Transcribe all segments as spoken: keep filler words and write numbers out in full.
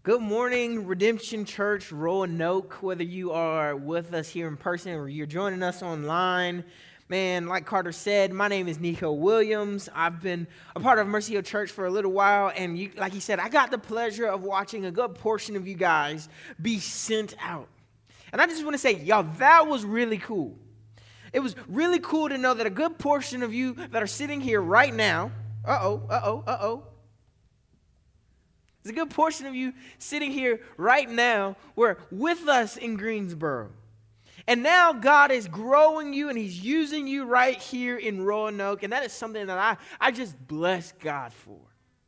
Good morning, Redemption Church, Roanoke, whether you are with us here in person or you're joining us online. Man, like Carter said, my name is Nico Williams. I've been a part of Mercy Hill Church for a little while, and you, like he said, I got the pleasure of watching a good portion of you guys be sent out. And I just want to say, y'all, that was really cool. It was really cool to know that a good portion of you that are sitting here right now, uh-oh, uh-oh, uh-oh, there's a good portion of you sitting here right now were with us in Greensboro. And now God is growing you and he's using you right here in Roanoke. And that is something that I, I just bless God for.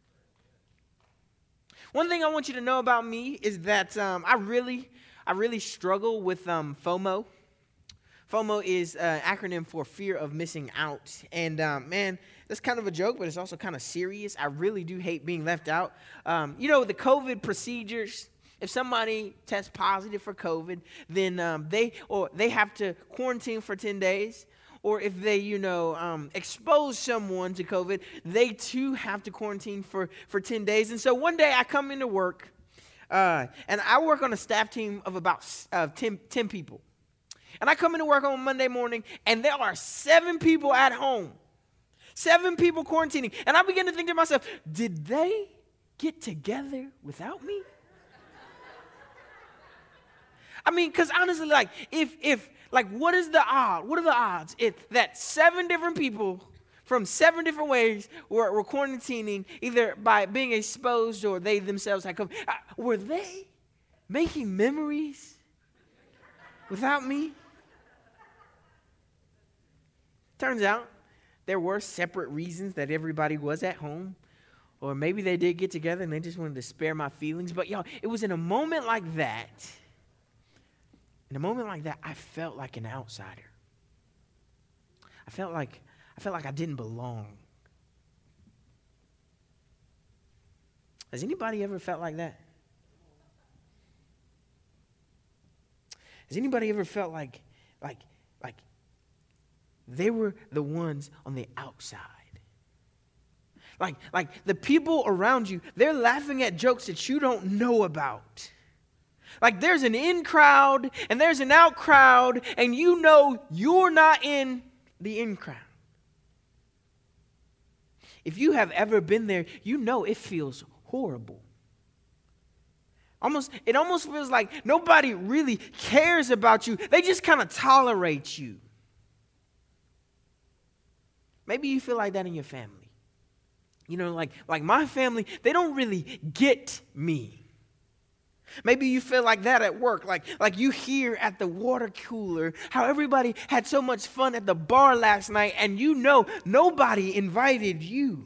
One thing I want you to know about me is that um, I really, I really struggle with um, FOMO. FOMO is an acronym for fear of missing out. And um, man, that's kind of a joke, but it's also kind of serious. I really do hate being left out. Um, you know, the COVID procedures, if somebody tests positive for COVID, then um, they or they have to quarantine for ten days. Or if they, you know, um, expose someone to COVID, they too have to quarantine for, for ten days. And so one day I come into work, uh, and I work on a staff team of about uh, ten, ten people. And I come into work on Monday morning, and there are seven people at home. Seven people quarantining. And I begin to think to myself, did they get together without me? I mean, because honestly, like, if, if, like, what is the odd? What are the odds if that seven different people from seven different ways were, were quarantining, either by being exposed or they themselves had COVID? Uh, were they making memories without me? Turns out there were separate reasons that everybody was at home. Or maybe they did get together and they just wanted to spare my feelings. But y'all, it was in a moment like that, in a moment like that, I felt like an outsider. I felt like I felt like I didn't belong. Has anybody ever felt like that? Has anybody ever felt like, like, like they were the ones on the outside? Like, like the people around you, they're laughing at jokes that you don't know about. Like there's an in crowd and there's an out crowd, and you know you're not in the in crowd. If you have ever been there, you know it feels horrible. Almost, it almost feels like nobody really cares about you. They just kind of tolerate you. Maybe you feel like that in your family. You know, like, like my family, they don't really get me. Maybe you feel like that at work, like, like you hear at the water cooler how everybody had so much fun at the bar last night, and you know nobody invited you.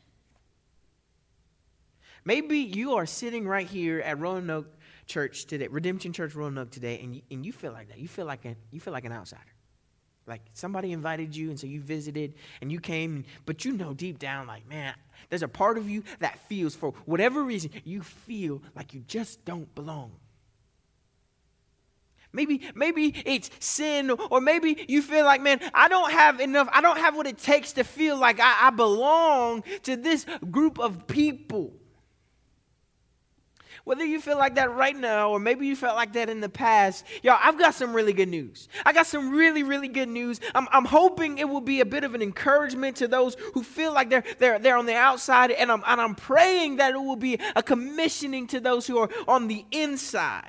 Maybe you are sitting right here at Roanoke Church today, Redemption Church Roanoke today, and you, and you feel like that. You feel like a, you feel like an outsider. Like somebody invited you, and so you visited, and you came, but you know deep down, like, man, there's a part of you that feels, for whatever reason, you feel like you just don't belong. Maybe, maybe it's sin, or maybe you feel like, man, I don't have enough, I don't have what it takes to feel like I, I belong to this group of people. Whether you feel like that right now, or maybe you felt like that in the past, y'all, I've got some really good news. I got some really, really good news. I'm, I'm hoping it will be a bit of an encouragement to those who feel like they're they're they're on the outside, and I'm and I'm praying that it will be a commissioning to those who are on the inside.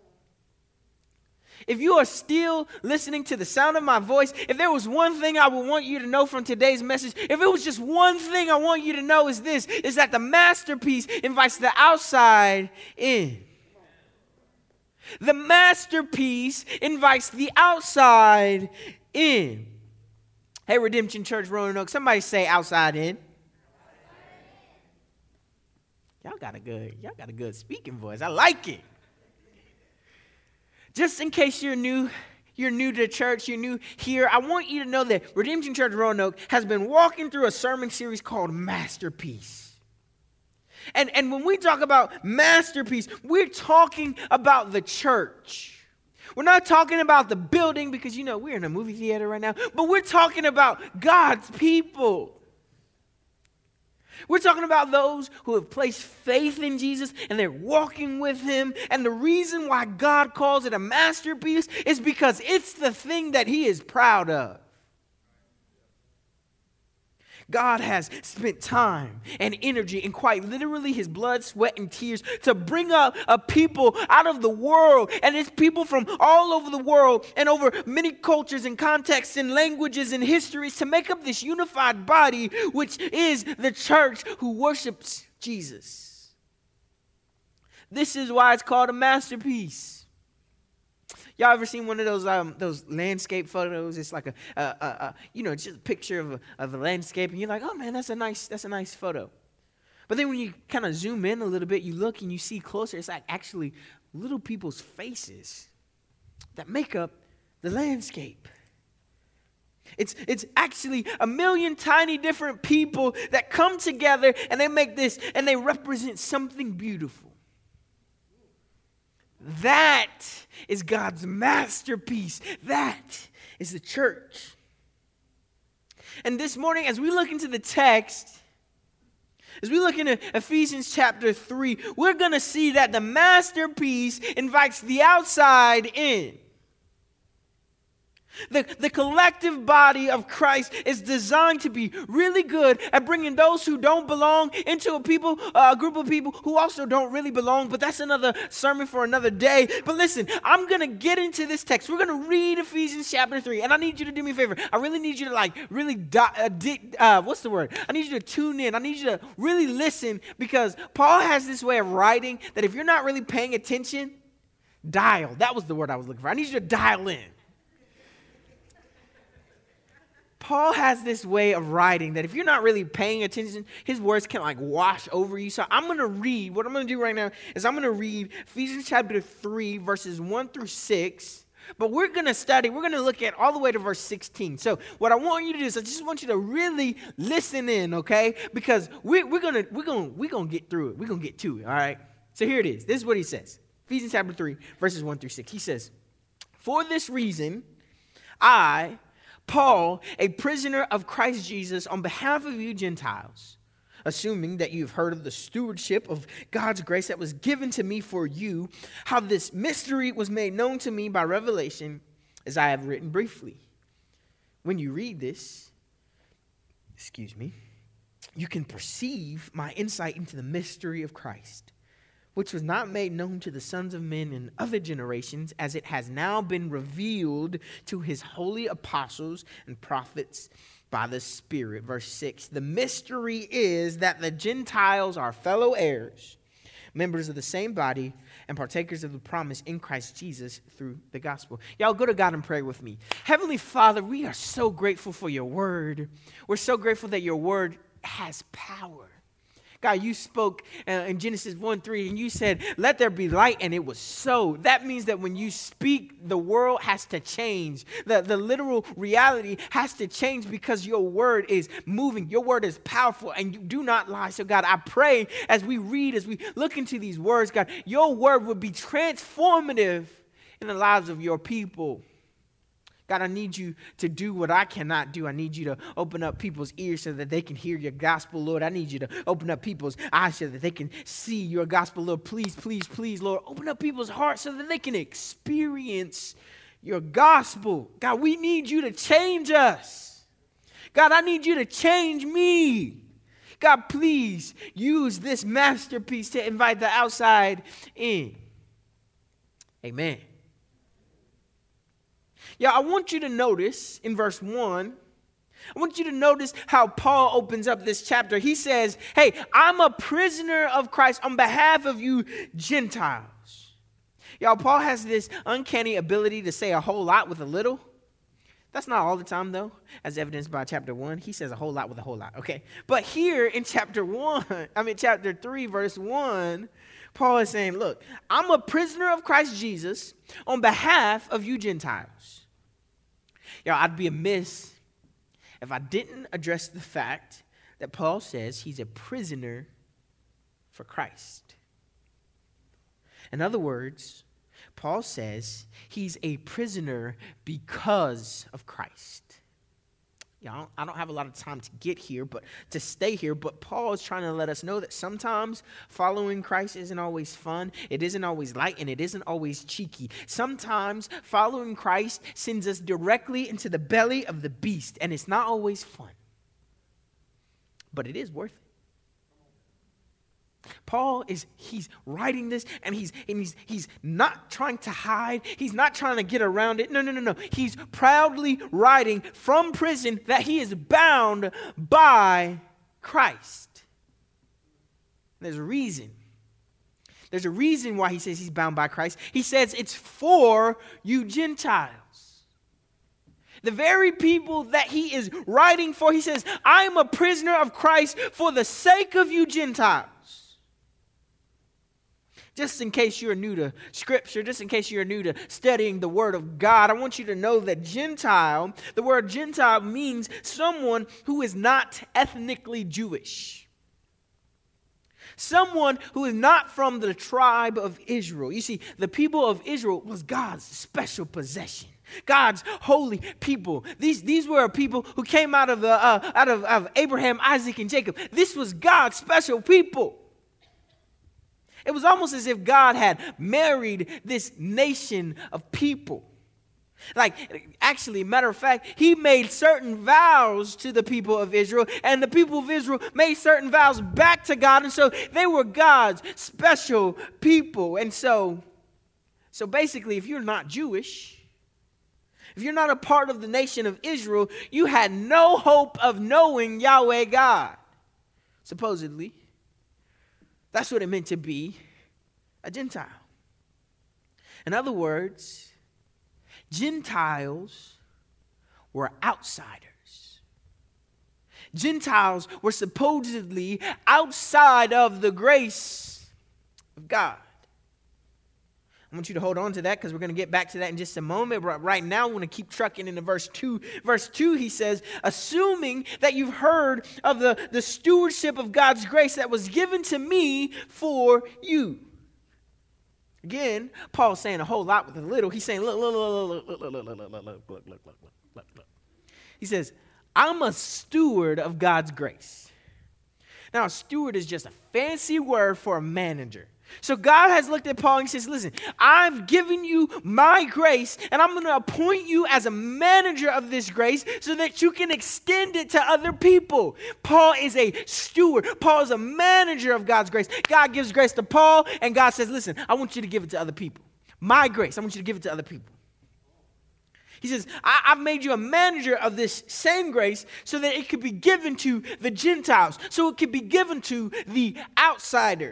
If you are still listening to the sound of my voice, if there was one thing I would want you to know from today's message, if it was just one thing I want you to know is this, is that the masterpiece invites the outside in. The masterpiece invites the outside in. Hey, Redemption Church Roanoke, somebody say outside in. Y'all got a good, y'all got a good speaking voice. I like it. Just in case you're new, you're new to church, you're new here, I want you to know that Redemption Church Roanoke has been walking through a sermon series called Masterpiece. And, and when we talk about masterpiece, we're talking about the church. We're not talking about the building because, you know, we're in a movie theater right now, but we're talking about God's people. We're talking about those who have placed faith in Jesus and they're walking with him. And the reason why God calls it a masterpiece is because it's the thing that he is proud of. God has spent time and energy and quite literally his blood, sweat, and tears to bring up a people out of the world. And it's people from all over the world and over many cultures and contexts and languages and histories to make up this unified body, which is the church who worships Jesus. This is why it's called a masterpiece. Y'all ever seen one of those um, those landscape photos? It's like a, a, a, a you know, just a picture of a, of a landscape, and you're like, oh man, that's a nice that's a nice photo. But then when you kind of zoom in a little bit, you look and you see closer. It's like actually little people's faces that make up the landscape. It's it's actually a million tiny different people that come together and they make this and they represent something beautiful. That is God's masterpiece. That is the church. And this morning, as we look into the text, as we look into Ephesians chapter three, we're going to see that the masterpiece invites the outside in. The, the collective body of Christ is designed to be really good at bringing those who don't belong into a people, uh, a group of people who also don't really belong. But that's another sermon for another day. But listen, I'm going to get into this text. We're going to read Ephesians chapter three. And I need you to do me a favor. I really need you to like really, di- uh, di- uh, what's the word? I need you to tune in. I need you to really listen because Paul has this way of writing that if you're not really paying attention, dial. That was the word I was looking for. I need you to dial in. Paul has this way of writing that if you're not really paying attention, his words can like wash over you. So I'm going to read, what I'm going to do right now is I'm going to read Ephesians chapter three, verses one through six. But we're going to study, we're going to look at all the way to verse sixteen. So what I want you to do is I just want you to really listen in, okay? Because we, we're going to we're gonna, we're gonna get through it. We're going to get to it, all right? So here it is. This is what he says. Ephesians chapter three, verses one through six. He says, "For this reason, I... Paul, a prisoner of Christ Jesus, on behalf of you Gentiles, assuming that you've heard of the stewardship of God's grace that was given to me for you, how this mystery was made known to me by revelation, as I have written briefly. When you read this, excuse me, you can perceive my insight into the mystery of Christ, which was not made known to the sons of men in other generations, as it has now been revealed to his holy apostles and prophets by the Spirit." Verse six, "The mystery is that the Gentiles are fellow heirs, members of the same body, and partakers of the promise in Christ Jesus through the gospel." Y'all go to God and pray with me. Heavenly Father, we are so grateful for your word. We're so grateful that your word has power. God, you spoke uh, in Genesis one three, and you said, "Let there be light," and it was so. That means that when you speak, the world has to change. The, the literal reality has to change because your word is moving. Your word is powerful, and you do not lie. So, God, I pray as we read, as we look into these words, God, your word would be transformative in the lives of your people. God, I need you to do what I cannot do. I need you to open up people's ears so that they can hear your gospel, Lord. I need you to open up people's eyes so that they can see your gospel, Lord. Please, please, please, Lord, open up people's hearts so that they can experience your gospel. God, we need you to change us. God, I need you to change me. God, please use this masterpiece to invite the outside in. Amen. Yeah, I want you to notice in verse one, I want you to notice how Paul opens up this chapter. He says, "Hey, I'm a prisoner of Christ on behalf of you Gentiles." Y'all, Paul has this uncanny ability to say a whole lot with a little. That's not all the time, though, as evidenced by chapter one. He says a whole lot with a whole lot, okay? But here in chapter one, I mean, chapter three, verse one, Paul is saying, look, I'm a prisoner of Christ Jesus on behalf of you Gentiles. Y'all, I'd be amiss if I didn't address the fact that Paul says he's a prisoner for Christ. In other words, Paul says he's a prisoner because of Christ. Yeah, I don't, I don't have a lot of time to get here, but to stay here. But Paul is trying to let us know that sometimes following Christ isn't always fun. It isn't always light, and it isn't always cheeky. Sometimes following Christ sends us directly into the belly of the beast, and it's not always fun. But it is worth it. Paul is, he's writing this, and he's and he's he's not trying to hide. He's not trying to get around it. No, no, no, no. He's proudly writing from prison that he is bound by Christ. There's a reason. There's a reason why he says he's bound by Christ. He says it's for you Gentiles. The very people that he is writing for, he says, I am a prisoner of Christ for the sake of you Gentiles. Just in case you're new to Scripture, just in case you're new to studying the Word of God, I want you to know that Gentile, the word Gentile means someone who is not ethnically Jewish. Someone who is not from the tribe of Israel. You see, the people of Israel was God's special possession. God's holy people. These, these were people who came out of, the, uh, out of, of Abraham, Isaac, and Jacob. This was God's special people. It was almost as if God had married this nation of people. Like, actually, matter of fact, he made certain vows to the people of Israel, and the people of Israel made certain vows back to God, and so they were God's special people. And so, so basically, if you're not Jewish, if you're not a part of the nation of Israel, you had no hope of knowing Yahweh God, supposedly. That's what it meant to be a Gentile. In other words, Gentiles were outsiders. Gentiles were supposedly outside of the grace of God. I want you to hold on to that because we're going to get back to that in just a moment. But right now, I want to keep trucking into verse two. Verse two, he says, assuming that you've heard of the, the stewardship of God's grace that was given to me for you. Again, Paul's saying a whole lot with a little. He's saying, look, look, look, look, look, look, look, look, look, look, look, look, look, look, look. He says, I'm a steward of God's grace. Now, a steward is just a fancy word for a manager. So God has looked at Paul and says, listen, I've given you my grace, and I'm going to appoint you as a manager of this grace so that you can extend it to other people. Paul is a steward. Paul is a manager of God's grace. God gives grace to Paul, and God says, listen, I want you to give it to other people. My grace, I want you to give it to other people. He says, I- I've made you a manager of this same grace so that it could be given to the Gentiles, so it could be given to the outsiders.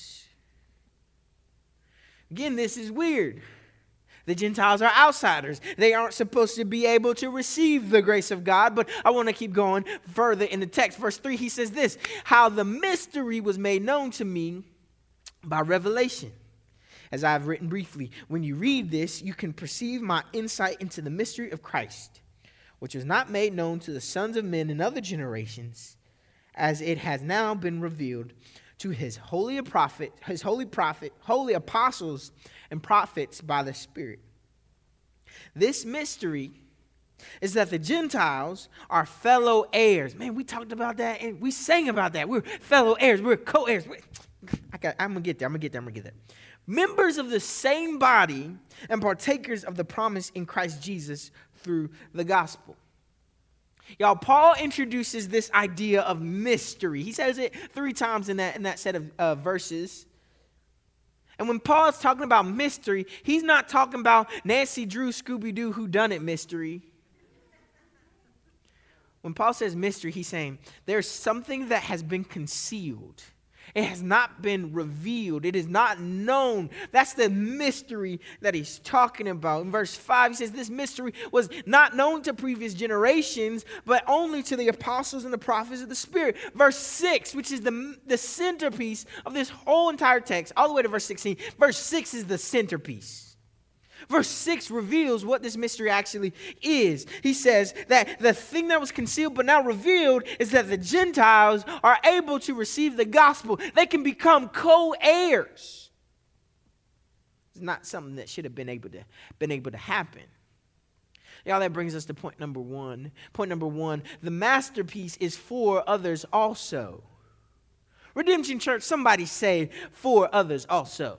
Again, this is weird. The Gentiles are outsiders. They aren't supposed to be able to receive the grace of God, but I want to keep going further in the text. Verse three, he says this, how the mystery was made known to me by revelation. As I have written briefly, when you read this, you can perceive my insight into the mystery of Christ, which was not made known to the sons of men in other generations, as it has now been revealed to his holy prophet, his holy prophet, holy apostles and prophets by the Spirit. This mystery is that the Gentiles are fellow heirs. Man, we talked about that and we sang about that. We're fellow heirs. We're co-heirs. We're, I got, I'm going to get there. I'm going to get there. I'm going to get there. Members of the same body and partakers of the promise in Christ Jesus through the gospel. Y'all, Paul introduces this idea of mystery. He says it three times in that, in that set of uh, verses. And when Paul's talking about mystery, he's not talking about Nancy Drew, Scooby-Doo, whodunit mystery. When Paul says mystery, he's saying there's something that has been concealed. It has not been revealed. It is not known. That's the mystery that he's talking about. In verse five, he says this mystery was not known to previous generations, but only to the apostles and the prophets of the Spirit. Verse six, which is the, the centerpiece of this whole entire text, all the way to verse sixteen. Verse six is the centerpiece. Verse six reveals what this mystery actually is. He says that the thing that was concealed but now revealed is that the Gentiles are able to receive the gospel. They can become co-heirs. It's not something that should have been able to, been able to happen. Y'all, that brings us to point number one. Point number one, the masterpiece is for others also. Redemption Church, somebody say, for others also.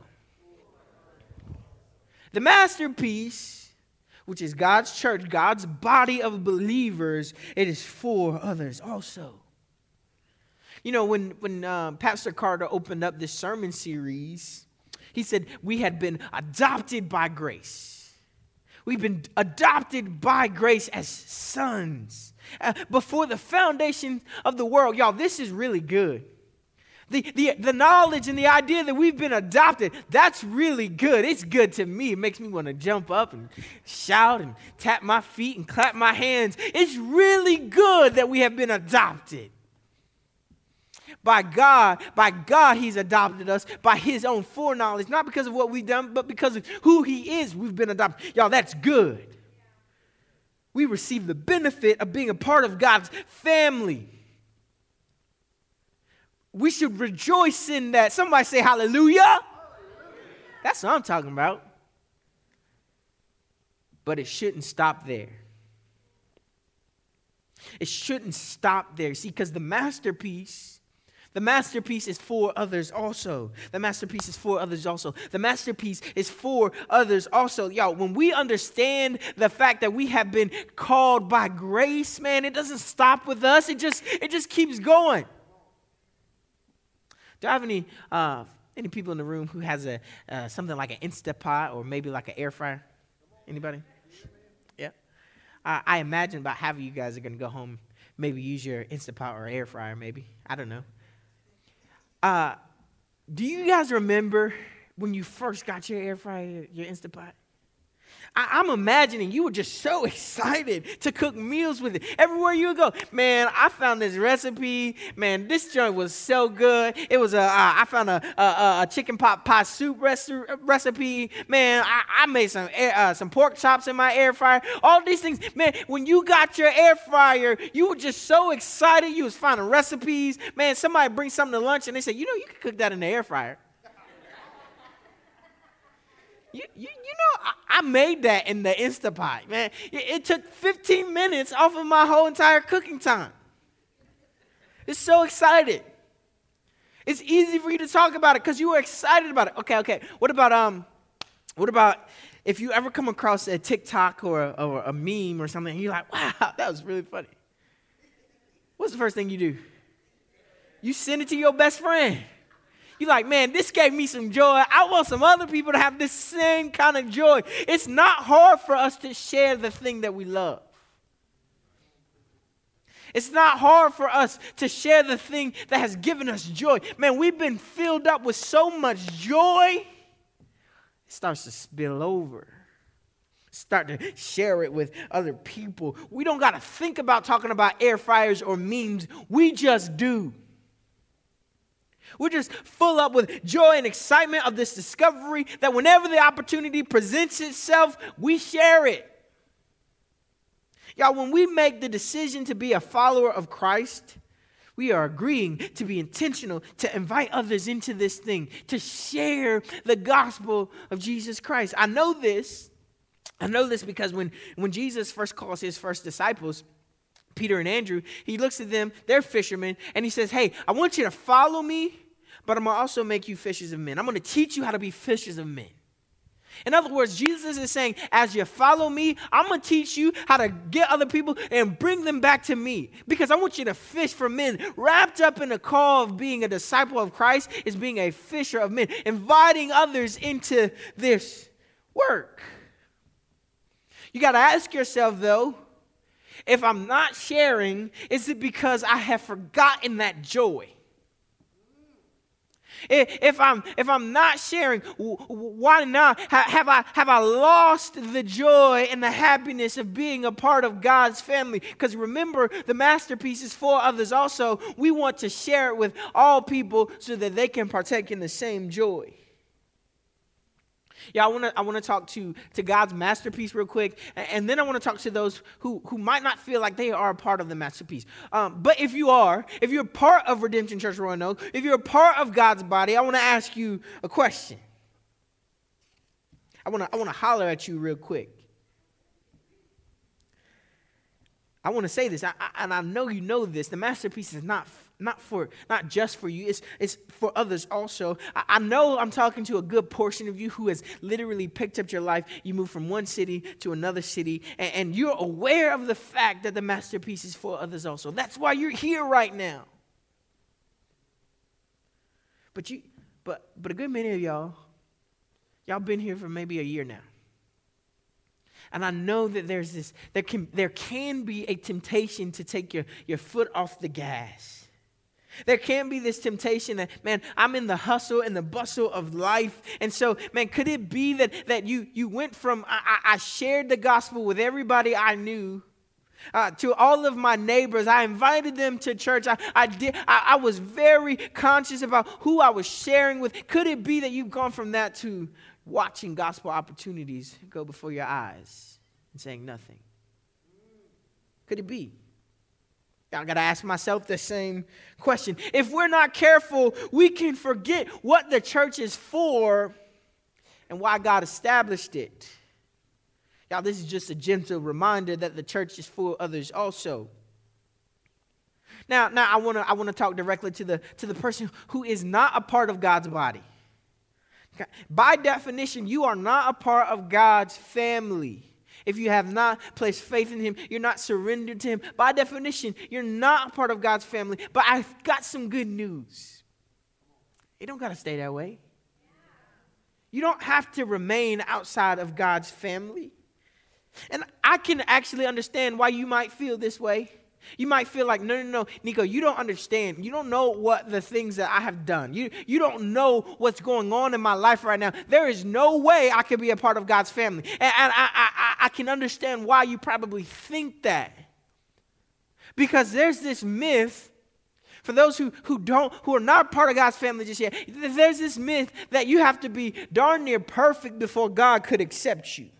The masterpiece, which is God's church, God's body of believers, it is for others also. You know, when, when uh, Pastor Carter opened up this sermon series, he said we had been adopted by grace. We've been adopted by grace as sons. Uh, before the foundation of the world, y'all, this is really good. The, the, the knowledge and the idea that we've been adopted, that's really good. It's good to me. It makes me want to jump up and shout and tap my feet and clap my hands. It's really good that we have been adopted. By God, by God, he's adopted us by his own foreknowledge, not because of what we've done, but because of who he is, we've been adopted. Y'all, that's good. We receive the benefit of being a part of God's family. We should rejoice in that. Somebody say hallelujah. Hallelujah. That's what I'm talking about. But it shouldn't stop there. It shouldn't stop there. See, because the masterpiece, the masterpiece is for others also. The masterpiece is for others also. The masterpiece is for others also. Y'all, when we understand the fact that we have been called by grace, man, it doesn't stop with us. It just, it just keeps going. Do I have any uh, any people in the room who has a uh, something like an Instapot or maybe like an air fryer? Anybody? Yeah. Uh, I imagine about half of you guys are going to go home, maybe use your Instapot or air fryer, maybe. I don't know. Uh, do you guys remember when you first got your air fryer, your Instapot? I, I'm imagining you were just so excited to cook meals with it. Everywhere you would go, man, I found this recipe. Man, this joint was so good. It was a, uh, I found a, a, a chicken pot pie soup recipe. Man, I, I made some air, uh, some pork chops in my air fryer. All these things, man, when you got your air fryer, you were just so excited. You was finding recipes. Man, somebody brings something to lunch and they say, you know, you can cook that in the air fryer. You, you, you know, I, I made that in the Instapot, man. It, it took fifteen minutes off of my whole entire cooking time. It's so excited. It's easy for you to talk about it because you were excited about it. Okay, okay. What about um, what about if you ever come across a TikTok or a, or a meme or something, and you're like, wow, that was really funny. What's the first thing you do? You send it to your best friend. You're like, man, this gave me some joy. I want some other people to have this same kind of joy. It's not hard for us to share the thing that we love. It's not hard for us to share the thing that has given us joy. Man, we've been filled up with so much joy, it starts to spill over. Start to share it with other people. We don't got to think about talking about air fryers or memes. We just do. We're just full up with joy and excitement of this discovery that whenever the opportunity presents itself, we share it. Y'all, when we make the decision to be a follower of Christ, we are agreeing to be intentional, to invite others into this thing, to share the gospel of Jesus Christ. I know this. I know this because when, when Jesus first calls his first disciples, Peter and Andrew, he looks at them, they're fishermen, and he says, hey, I want you to follow me, but I'm going to also make you fishers of men. I'm going to teach you how to be fishers of men. In other words, Jesus is saying, as you follow me, I'm going to teach you how to get other people and bring them back to me. Because I want you to fish for men. Wrapped up in the call of being a disciple of Christ is being a fisher of men, inviting others into this work. You got to ask yourself, though, if I'm not sharing, is it because I have forgotten that joy? If I'm if I'm not sharing, why not? Have I have I lost the joy and the happiness of being a part of God's family? Because remember, the masterpiece is for others also. We want to share it with all people so that they can partake in the same joy. Yeah, I want to I want to talk to, to God's masterpiece real quick, and then I want to talk to those who, who might not feel like they are a part of the masterpiece. Um, but if you are, if you're part of Redemption Church Roanoke, if you're a part of God's body, I want to ask you a question. I want to I want to holler at you real quick. I want to say this, I, I, and I know you know this. The masterpiece is not not for not just for you. It's it's for others also. I, I know I'm talking to a good portion of you who has literally picked up your life. You moved from one city to another city, and, and you're aware of the fact that the masterpiece is for others also. That's why you're here right now. But you, but but a good many of y'all, y'all been here for maybe a year now. And I know that there's this, there can there can be a temptation to take your, your foot off the gas. There can be this temptation that, man, I'm in the hustle and the bustle of life. And so, man, could it be that, that you, you went from, I, I shared the gospel with everybody I knew, uh, to all of my neighbors. I invited them to church. I, I, did, I, I was very conscious about who I was sharing with. Could it be that you've gone from that to watching gospel opportunities go before your eyes and saying nothing? Could it be? I got to ask myself the same question. If we're not careful, we can forget what the church is for and why God established it. Y'all, this is just a gentle reminder that the church is for others also. Now, now I want to I want to talk directly to the to the person who is not a part of God's body. By definition, you are not a part of God's family. If you have not placed faith in him, you're not surrendered to him. By definition, you're not a part of God's family. But I've got some good news. It don't got to stay that way. You don't have to remain outside of God's family. And I can actually understand why you might feel this way. You might feel like, no, no, no, Nico, you don't understand. You don't know what the things that I have done. You, you don't know what's going on in my life right now. There is no way I could be a part of God's family. And, and I, I, I can understand why you probably think that. Because there's this myth, for those who, who don't, who are not part of God's family just yet, there's this myth that you have to be darn near perfect before God could accept you.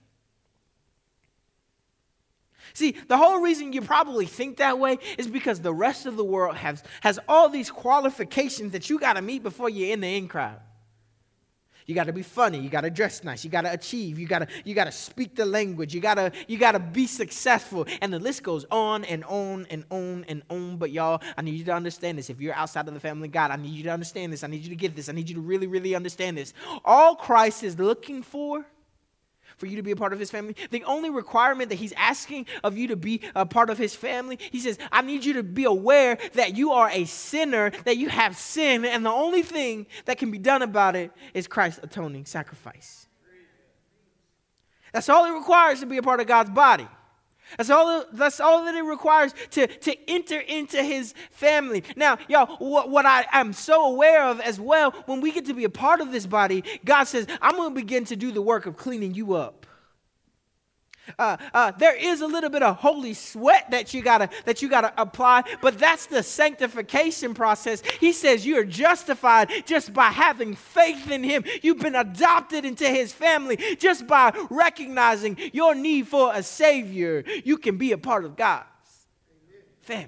See, the whole reason you probably think that way is because the rest of the world has, has all these qualifications that you got to meet before you're in the in crowd. You got to be funny. You got to dress nice. You got to achieve. You got to you got to speak the language. You got to you got to be successful. And the list goes on and on and on and on. But y'all, I need you to understand this. If you're outside of the family of God, I need you to understand this. I need you to get this. I need you to really, really understand this. All Christ is looking for, for you to be a part of his family, the only requirement that he's asking of you to be a part of his family, he says, I need you to be aware that you are a sinner, that you have sin, and the only thing that can be done about it is Christ's atoning sacrifice. That's all it requires to be a part of God's body. That's all, that's all that it requires to, to enter into his family. Now, y'all, what, what I am so aware of as well, when we get to be a part of this body, God says, I'm going to begin to do the work of cleaning you up. Uh, uh, there is a little bit of holy sweat that you gotta that you gotta apply, but that's the sanctification process. He says you are justified just by having faith in him. You've been adopted into his family just by recognizing your need for a savior. You can be a part of God's family.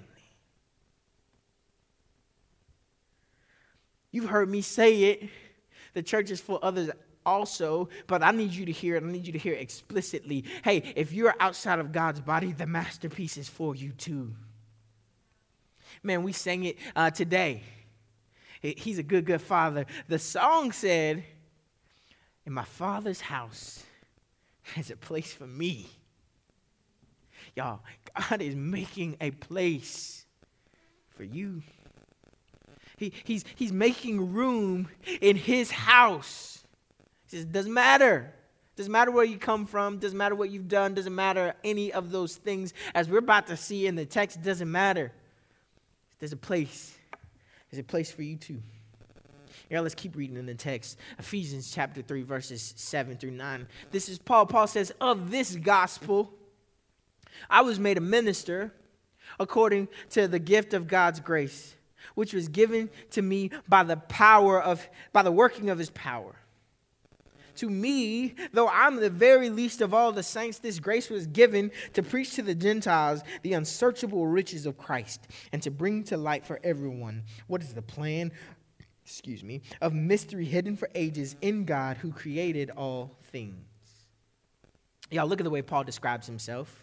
You've heard me say it. The church is for others also, but I need you to hear it. I need you to hear it explicitly. Hey, if you're outside of God's body, the masterpiece is for you too. Man, we sang it uh, today. He's a good, good father. The song said, in my father's house, there's a place for me. Y'all, God is making a place for you. He, he's, he's making room in his house. He says, doesn't matter. Doesn't matter where you come from. Doesn't matter what you've done. Doesn't matter any of those things. As we're about to see in the text, it doesn't matter. There's a place. There's a place for you too. Yeah, let's keep reading in the text. Ephesians chapter three, verses seven through nine. This is Paul. Paul says, of this gospel, I was made a minister according to the gift of God's grace, which was given to me by the power of, by the working of his power. To me, though I'm the very least of all the saints, this grace was given to preach to the Gentiles the unsearchable riches of Christ and to bring to light for everyone what is the plan, excuse me, of mystery hidden for ages in God who created all things. Y'all, look at the way Paul describes himself.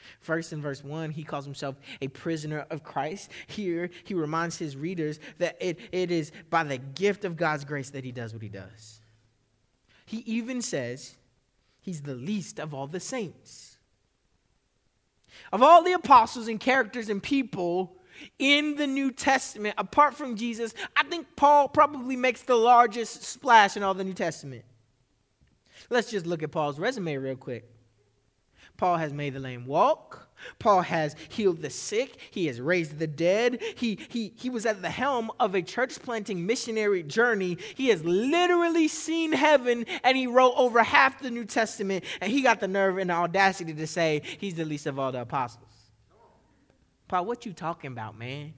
First, in verse one, he calls himself a prisoner of Christ. Here, he reminds his readers that it, it is by the gift of God's grace that he does what he does. He even says he's the least of all the saints. Of all the apostles and characters and people in the New Testament, apart from Jesus, I think Paul probably makes the largest splash in all the New Testament. Let's just look at Paul's resume real quick. Paul has made the lame walk. Paul has healed the sick. He has raised the dead. He, he, he was at the helm of a church planting missionary journey. He has literally seen heaven, and he wrote over half the New Testament, and he got the nerve and the audacity to say he's the least of all the apostles. Paul, what you talking about, man?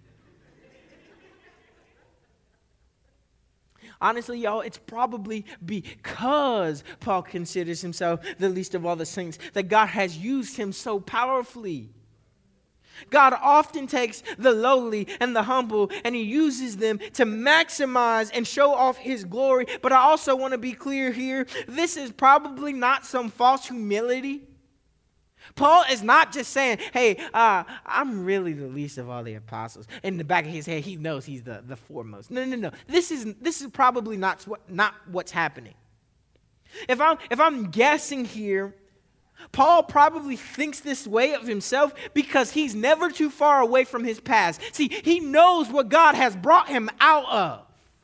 Honestly, y'all, it's probably because Paul considers himself the least of all the saints that God has used him so powerfully. God often takes the lowly and the humble and he uses them to maximize and show off his glory. But I also want to be clear here. This is probably not some false humility. Paul is not just saying, hey, uh, I'm really the least of all the apostles. In the back of his head, he knows he's the, the foremost. No, no, no. This is this is probably not, not what's happening. If I'm, if I'm guessing here, Paul probably thinks this way of himself because he's never too far away from his past. See, he knows what God has brought him out of.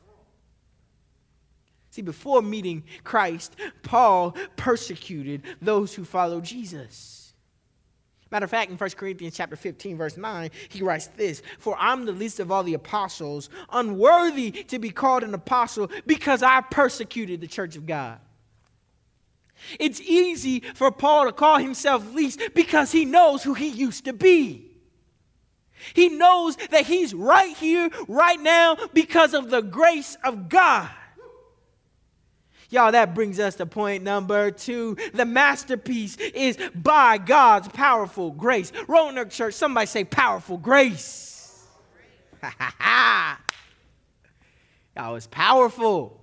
See, before meeting Christ, Paul persecuted those who follow Jesus. Matter of fact, in First Corinthians chapter fifteen, verse nine, he writes this, "For I'm the least of all the apostles, unworthy to be called an apostle because I persecuted the church of God." It's easy for Paul to call himself least because he knows who he used to be. He knows that he's right here, right now, because of the grace of God. Y'all, that brings us to point number two. The masterpiece is by God's powerful grace. Roanoke Church, somebody say powerful grace. Ha ha ha. Y'all, it's powerful.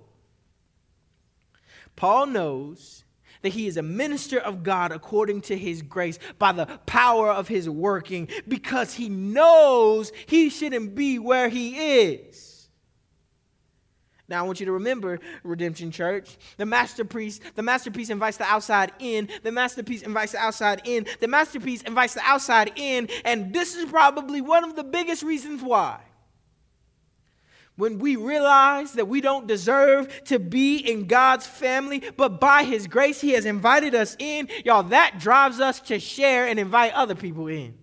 Paul knows that he is a minister of God according to his grace by the power of his working because he knows he shouldn't be where he is. Now, I want you to remember, Redemption Church, the masterpiece, the masterpiece invites the outside in, the masterpiece invites the outside in, the masterpiece invites the outside in, and this is probably one of the biggest reasons why. When we realize that we don't deserve to be in God's family, but by his grace, he has invited us in, y'all, that drives us to share and invite other people in.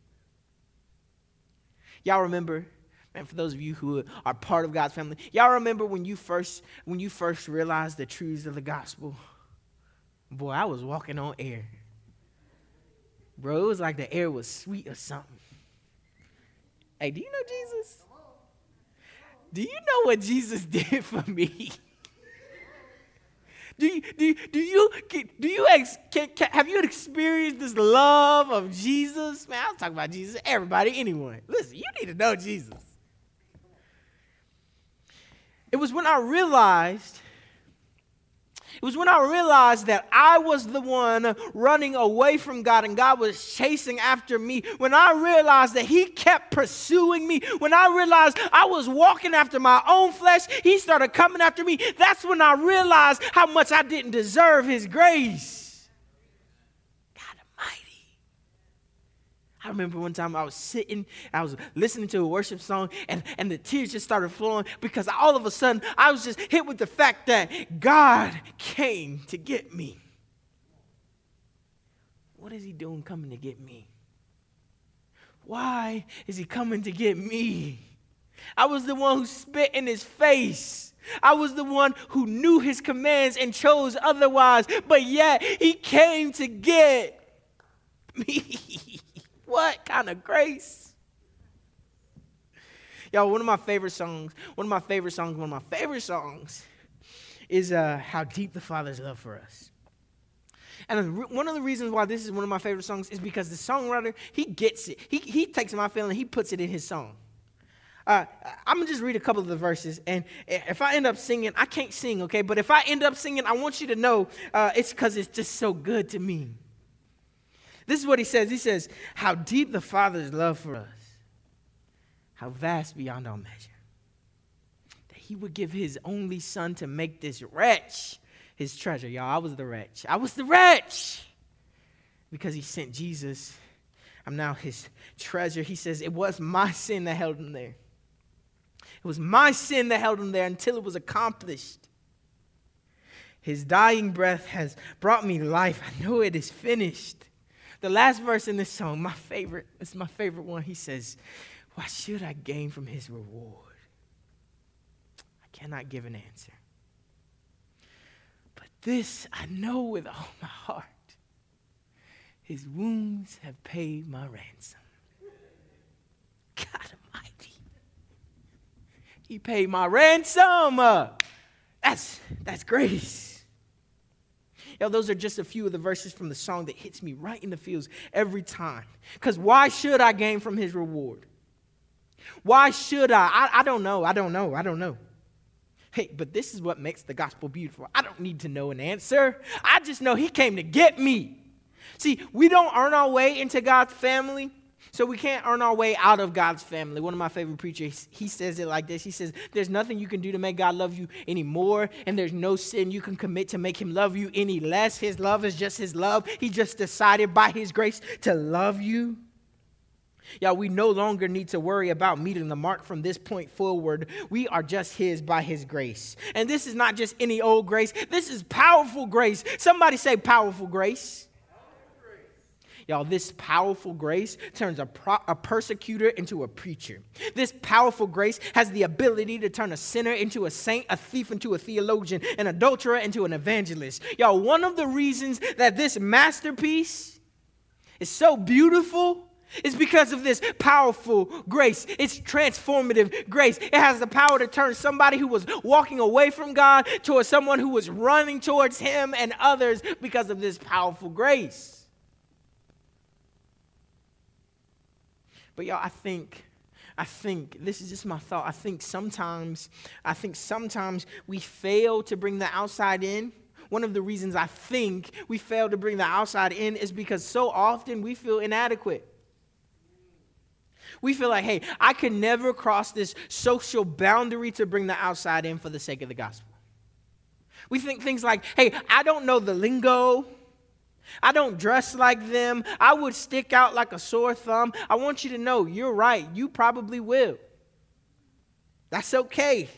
Y'all remember, and for those of you who are part of God's family, y'all remember when you first when you first realized the truths of the gospel? Boy, I was walking on air. Bro, it was like the air was sweet or something. Hey, do you know Jesus? Do you know what Jesus did for me? Do you do you, do you do you ex, can, can, have you experienced this love of Jesus? Man, I'm talking about Jesus. Everybody, anyone. Listen, you need to know Jesus. It was when I realized, it was when I realized that I was the one running away from God and God was chasing after me. When I realized that he kept pursuing me. When I realized I was walking after my own flesh, he started coming after me. That's when I realized how much I didn't deserve his grace. I remember one time I was sitting, I was listening to a worship song, and, and the tears just started flowing because all of a sudden I was just hit with the fact that God came to get me. What is he doing coming to get me? Why is he coming to get me? I was the one who spit in his face. I was the one who knew his commands and chose otherwise, but yet he came to get me. What kind of grace? Y'all, one of my favorite songs, one of my favorite songs, one of my favorite songs is uh, How Deep the Father's Love for Us. And one of the reasons why this is one of my favorite songs is because the songwriter, he gets it. He, he takes my feeling, he puts it in his song. Uh, I'm going to just read a couple of the verses, and if I end up singing, I can't sing, okay? But if I end up singing, I want you to know uh, it's because it's just so good to me. This is what he says. He says, how deep the Father's love for us, how vast beyond all measure, that he would give his only son to make this wretch his treasure. Y'all, I was the wretch. I was the wretch. Because he sent Jesus, I'm now his treasure. He says, it was my sin that held him there. It was my sin that held him there until it was accomplished. His dying breath has brought me life. I know it is finished. The last verse in this song, my favorite, it's my favorite one. He says, what should I gain from his reward? I cannot give an answer. But this I know with all my heart. His wounds have paid my ransom. God Almighty. He paid my ransom. Uh, that's, that's grace. Yo, those are just a few of the verses from the song that hits me right in the feels every time. Because why should I gain from his reward? Why should I? I? I don't know. I don't know. I don't know. Hey, but this is what makes the gospel beautiful. I don't need to know an answer. I just know he came to get me. See, we don't earn our way into God's family, so we can't earn our way out of God's family. One of my favorite preachers, he says it like this. He says, there's nothing you can do to make God love you anymore, and there's no sin you can commit to make him love you any less. His love is just his love. He just decided by his grace to love you. Yeah, we no longer need to worry about meeting the mark from this point forward. We are just his by his grace. And this is not just any old grace. This is powerful grace. Somebody say powerful grace. Y'all, this powerful grace turns a, pro- a persecutor into a preacher. This powerful grace has the ability to turn a sinner into a saint, a thief into a theologian, an adulterer into an evangelist. Y'all, one of the reasons that this masterpiece is so beautiful is because of this powerful grace. It's transformative grace. It has the power to turn somebody who was walking away from God towards someone who was running towards him and others because of this powerful grace. But y'all, I think, I think, this is just my thought. I think sometimes, I think sometimes we fail to bring the outside in. One of the reasons I think we fail to bring the outside in is because so often we feel inadequate. We feel like, hey, I could never cross this social boundary to bring the outside in for the sake of the gospel. We think things like, hey, I don't know the lingo. I don't dress like them. I would stick out like a sore thumb. I want you to know, you're right. You probably will. That's okay.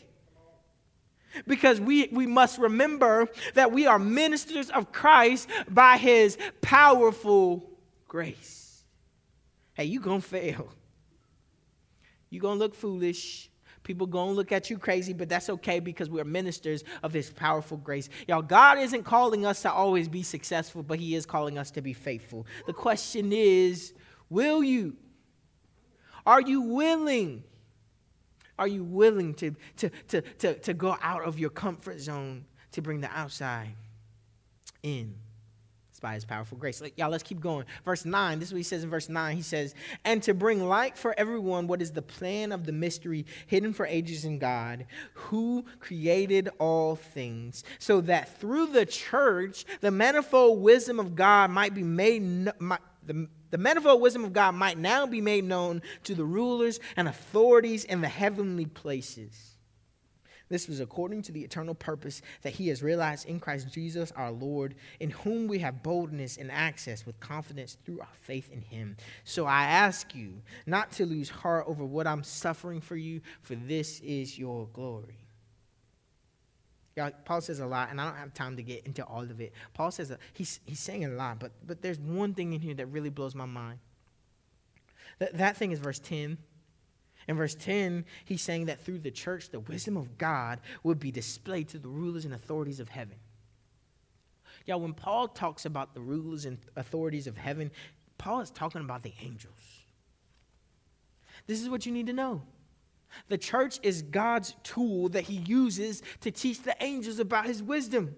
Because we, we must remember that we are ministers of Christ by his powerful grace. Hey, you're going to fail. You're going to look foolish. People going to look at you crazy, but that's okay because we're ministers of his powerful grace. Y'all, God isn't calling us to always be successful, but he is calling us to be faithful. The question is, will you? Are you willing? Are you willing to, to, to, to, to go out of your comfort zone to bring the outside in? By his powerful grace. Y'all, let's keep going. Verse nine, this is what he says in verse nine. He says, and to bring light for everyone what is the plan of the mystery hidden for ages in God, who created all things, so that through the church, the manifold wisdom of God might be made, might, the, the manifold wisdom of God might now be made known to the rulers and authorities in the heavenly places. This was according to the eternal purpose that he has realized in Christ Jesus our Lord, in whom we have boldness and access with confidence through our faith in him. So I ask you not to lose heart over what I'm suffering for you, for this is your glory. Y'all, Paul says a lot, and I don't have time to get into all of it. Paul says, a, he's, he's saying a lot, but, but there's one thing in here that really blows my mind. That, that thing is verse ten. In verse ten, he's saying that through the church, the wisdom of God would be displayed to the rulers and authorities of heaven. Y'all, when Paul talks about the rulers and authorities of heaven, Paul is talking about the angels. This is what you need to know. The church is God's tool that he uses to teach the angels about his wisdom.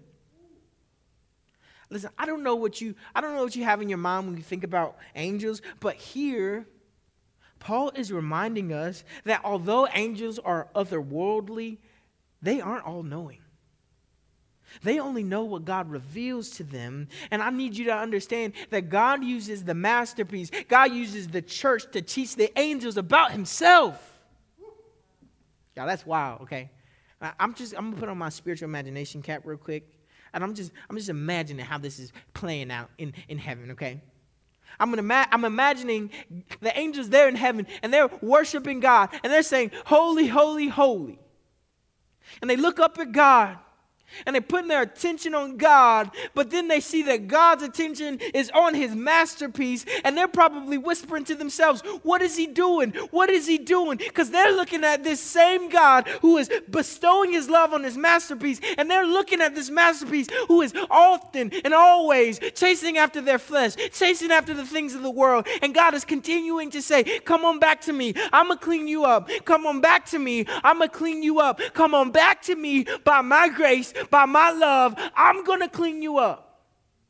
Listen, I don't know what you, I don't know what you have in your mind when you think about angels, but here, Paul is reminding us that although angels are otherworldly, they aren't all-knowing. They only know what God reveals to them. And I need you to understand that God uses the masterpiece. God uses the church to teach the angels about himself. Y'all, that's wild, okay? I'm just, I'm going to put on my spiritual imagination cap real quick. And I'm just, I'm just imagining how this is playing out in, in heaven, okay? I'm, gonna ma- I'm imagining the angels there in heaven, and they're worshiping God. And they're saying, holy, holy, holy. And they look up at God. And they're putting their attention on God, but then they see that God's attention is on his masterpiece, and they're probably whispering to themselves, what is he doing? What is he doing? Because they're looking at this same God who is bestowing his love on his masterpiece, and they're looking at this masterpiece who is often and always chasing after their flesh, chasing after the things of the world, and God is continuing to say, come on back to me. I'm going to clean you up. Come on back to me. I'm going to clean you up. Come on back to me by my grace. By my love, I'm going to clean you up.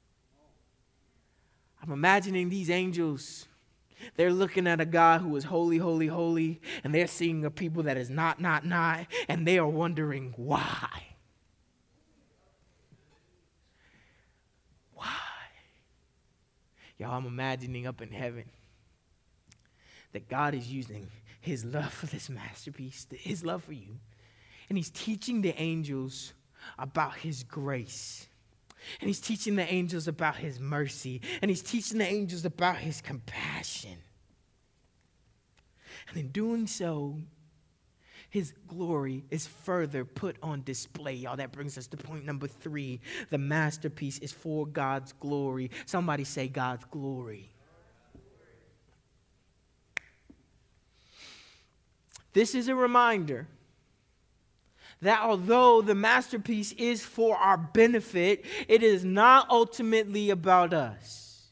I'm imagining these angels. They're looking at a God who is holy, holy, holy, and they're seeing a people that is not, not, not, and they are wondering why. Why? Y'all, I'm imagining up in heaven that God is using his love for this masterpiece, his love for you, and he's teaching the angels about his grace. And he's teaching the angels about his mercy. And he's teaching the angels about his compassion. And in doing so, his glory is further put on display. Y'all, that brings us to point number three. The masterpiece is for God's glory. Somebody say God's glory. This is a reminder that although the masterpiece is for our benefit, it is not ultimately about us.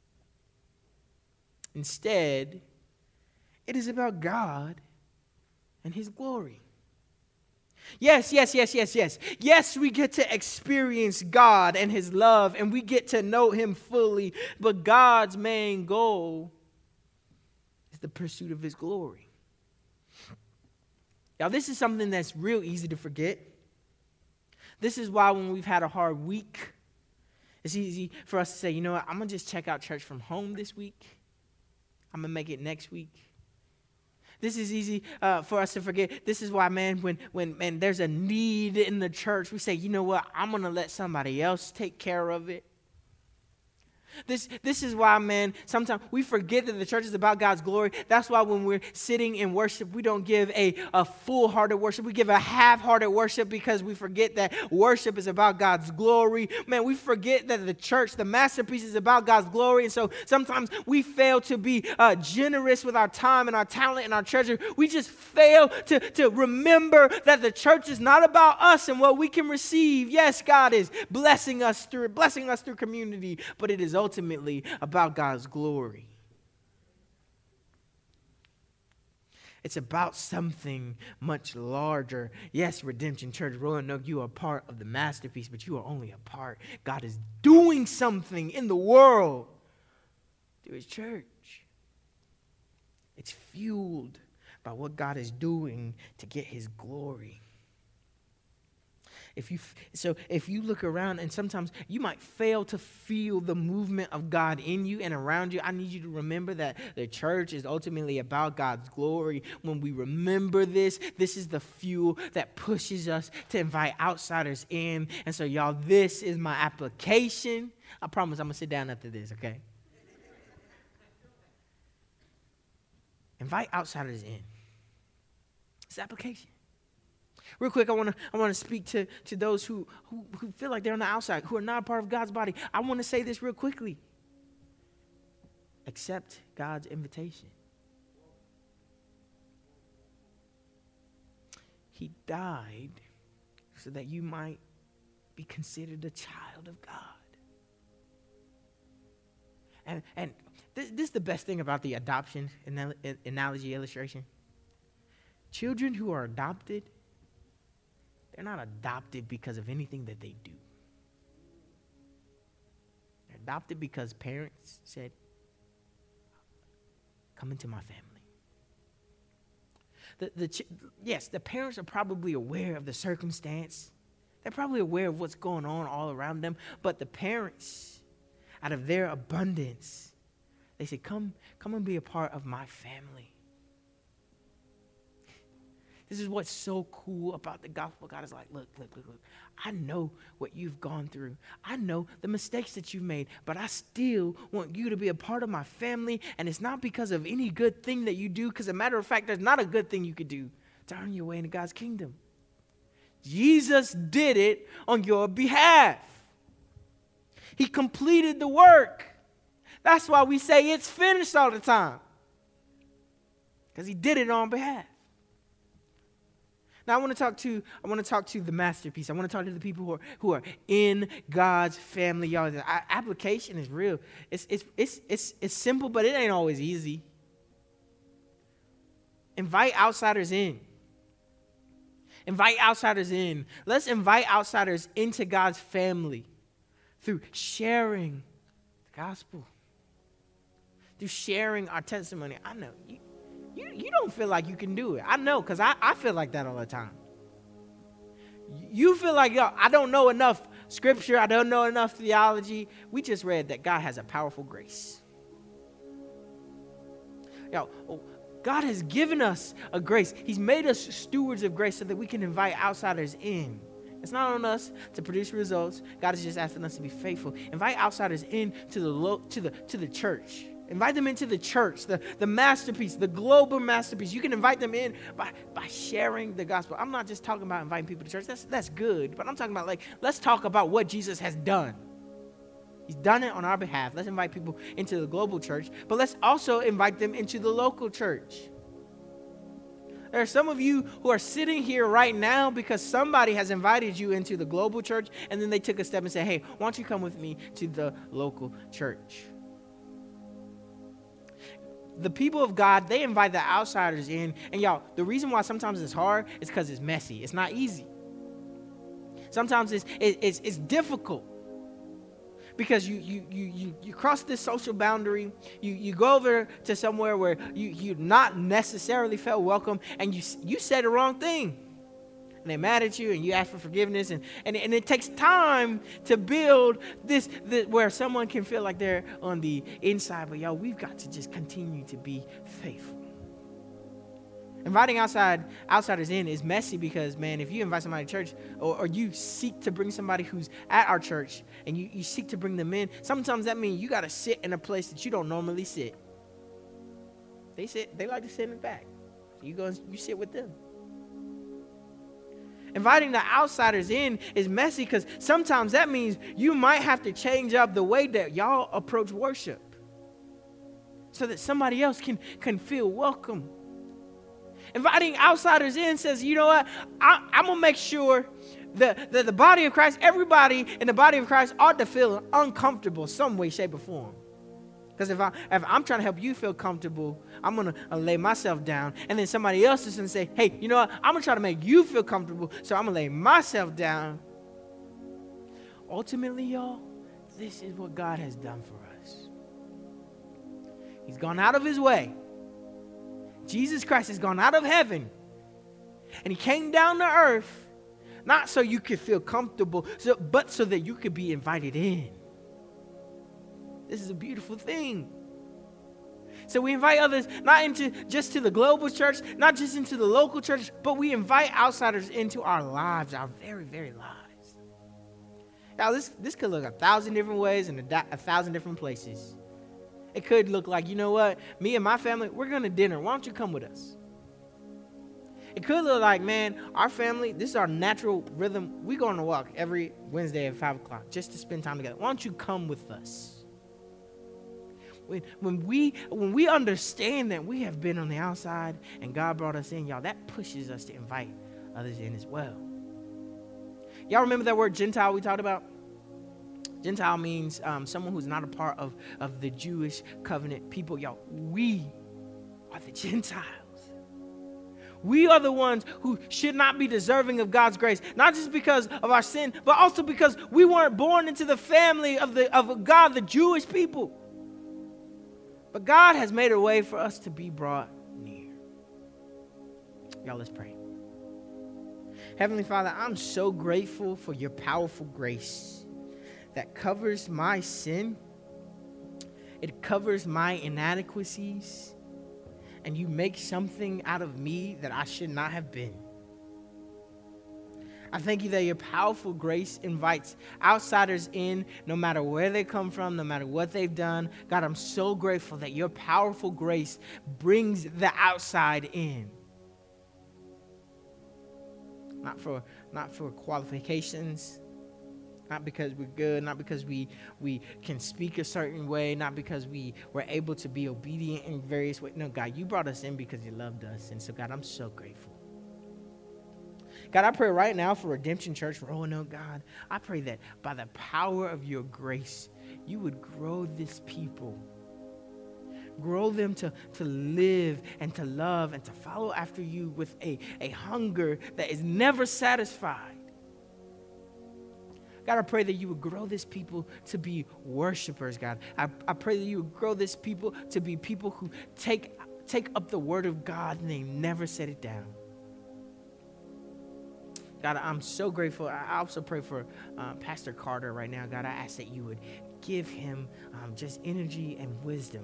Instead, it is about God and his glory. Yes, yes, yes, yes, yes. Yes, we get to experience God and his love, and we get to know him fully, but God's main goal is the pursuit of his glory. Now, this is something that's real easy to forget. This is why when we've had a hard week, it's easy for us to say, you know what, I'm going to just check out church from home this week. I'm going to make it next week. This is easy uh, for us to forget. This is why, man, when, when man, there's a need in the church, we say, you know what, I'm going to let somebody else take care of it. This, this is why, man, sometimes we forget that the church is about God's glory. That's why when we're sitting in worship, we don't give a, a full-hearted worship. We give a half-hearted worship because we forget that worship is about God's glory. Man, we forget that the church, the masterpiece, is about God's glory. And so sometimes we fail to be uh, generous with our time and our talent and our treasure. We just fail to, to remember that the church is not about us and what we can receive. Yes, God is blessing us through, blessing us through community, but it is ultimately about God's glory. It's about something much larger. Yes, Redemption Church, Roanoke, you are part of the masterpiece, but you are only a part. God is doing something in the world through his church. It's fueled by what God is doing to get his glory. If you, so if you look around and sometimes you might fail to feel the movement of God in you and around you, I need you to remember that the church is ultimately about God's glory. When we remember this, this is the fuel that pushes us to invite outsiders in. And so, y'all, this is my application. I promise I'm going to sit down after this, okay? Invite outsiders in. It's application. Real quick, I want to I want to speak to, to those who, who, who feel like they're on the outside, who are not a part of God's body. I want to say this real quickly. Accept God's invitation. He died so that you might be considered a child of God. And, and this, this is the best thing about the adoption analogy illustration. Children who are adopted, they're not adopted because of anything that they do. They're adopted because parents said, come into my family. The, the, yes, the parents are probably aware of the circumstance They're probably aware of what's going on all around them. But the parents, out of their abundance, they say, come, come and be a part of my family. This is what's so cool about the gospel. God is like, look, look, look, look. I know what you've gone through. I know the mistakes that you've made, but I still want you to be a part of my family. And it's not because of any good thing that you do, because as a matter of fact, there's not a good thing you could do to earn your way into God's kingdom. Jesus did it on your behalf. He completed the work. That's why we say it's finished all the time, because he did it on behalf. Now I want to talk to I want to talk to the masterpiece. I want to talk to the people who are who are in God's family. Y'all, the application is real. It's it's it's it's it's simple, but it ain't always easy. Invite outsiders in. Invite outsiders in. Let's invite outsiders into God's family through sharing the gospel, through sharing our testimony. I know you. You, you don't feel like you can do it. I know, because I, I feel like that all the time. You feel like, yo, I don't know enough scripture. I don't know enough theology. We just read that God has a powerful grace. Yo, God has given us a grace. He's made us stewards of grace so that we can invite outsiders in. It's not on us to produce results. God is just asking us to be faithful. Invite outsiders in to the lo- to the to the church. Invite them into the church, the, the masterpiece, the global masterpiece. You can invite them in by, by sharing the gospel. I'm not just talking about inviting people to church. That's, that's good. But I'm talking about, like, let's talk about what Jesus has done. He's done it on our behalf. Let's invite people into the global church. But let's also invite them into the local church. There are some of you who are sitting here right now because somebody has invited you into the global church, and then they took a step and said, hey, why don't you come with me to the local church? The people of God, they invite the outsiders in. And y'all, the reason why sometimes it's hard is because it's messy. It's not easy. Sometimes it's, it's, it's difficult. Because you, you, you, you, you cross this social boundary. You, you go over to somewhere where you, you not necessarily felt welcome. And you, you said the wrong thing. And they're mad at you, and you ask for forgiveness, and, and, and it takes time to build this, this where someone can feel like they're on the inside. But y'all, we've got to just continue to be faithful. Inviting outside outsiders in is messy because, man, if you invite somebody to church, or, or you seek to bring somebody who's at our church, and you, you seek to bring them in, sometimes that means you got to sit in a place that you don't normally sit. They sit, they like to sit in the back. So you go and you sit with them. Inviting the outsiders in is messy because sometimes that means you might have to change up the way that y'all approach worship so that somebody else can, can feel welcome. Inviting outsiders in says, you know what, I, I'm going to make sure that, that the body of Christ, everybody in the body of Christ ought to feel uncomfortable some way, shape, or form. Because if, I, if I'm trying to help you feel comfortable, I'm going to lay myself down. And then somebody else is going to say, hey, you know what? I'm going to try to make you feel comfortable, so I'm going to lay myself down. Ultimately, y'all, this is what God has done for us. He's gone out of his way. Jesus Christ has gone out of heaven. And he came down to earth, not so you could feel comfortable, so, but so that you could be invited in. This is a beautiful thing. So we invite others not into just to the global church, not just into the local church, but we invite outsiders into our lives, our very, very lives. Now, this, this could look a thousand different ways and a, a thousand different places. It could look like, you know what, me and my family, we're going to dinner. Why don't you come with us? It could look like, man, our family, this is our natural rhythm. We go on a walk every Wednesday at five o'clock just to spend time together. Why don't you come with us? When, when, we, when we understand that we have been on the outside and God brought us in, y'all, that pushes us to invite others in as well. Y'all remember that word Gentile we talked about? Gentile means um, someone who's not a part of, of the Jewish covenant people. Y'all, we are the Gentiles. We are the ones who should not be deserving of God's grace, not just because of our sin, but also because we weren't born into the family of, the, of God, the Jewish people. But God has made a way for us to be brought near. Y'all, let's pray. Heavenly Father, I'm so grateful for your powerful grace that covers my sin. It covers my inadequacies. And you make something out of me that I should not have been. I thank you that your powerful grace invites outsiders in, no matter where they come from, no matter what they've done. God, I'm so grateful that your powerful grace brings the outside in. Not for, not for qualifications, not because we're good, not because we, we can speak a certain way, not because we were able to be obedient in various ways. No, God, you brought us in because you loved us. And so, God, I'm so grateful. God, I pray right now for Redemption Church Roanoke, God. I pray that by the power of your grace, you would grow this people. Grow them to, to live and to love and to follow after you with a, a hunger that is never satisfied. God, I pray that you would grow this people to be worshipers, God. I, I pray that you would grow this people to be people who take, take up the word of God and they never set it down. God, I'm so grateful. I also pray for uh, Pastor Carter right now. God, I ask that you would give him um, just energy and wisdom.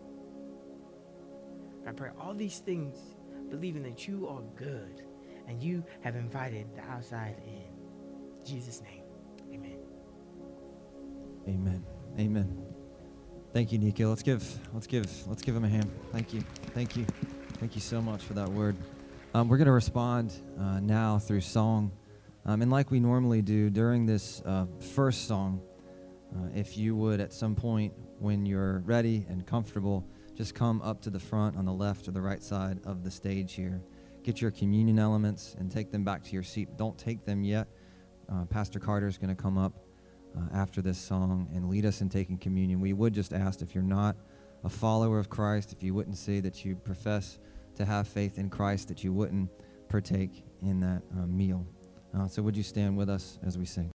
I pray all these things, believing that you are good and you have invited the outside in. In Jesus' name, amen. Amen. Amen. Thank you, Nico. Let's give, let's give, let's give him a hand. Thank you. Thank you. Thank you so much for that word. Um, we're going to respond uh, now through song. Um, and like we normally do during this uh, first song, uh, if you would at some point when you're ready and comfortable, just come up to the front on the left or the right side of the stage here. Get your communion elements and take them back to your seat. Don't take them yet. Uh, Pastor Carter is going to come up uh, after this song and lead us in taking communion. We would just ask, if you're not a follower of Christ, if you wouldn't say that you profess to have faith in Christ, that you wouldn't partake in that uh, meal. Uh, so would you stand with us as we sing?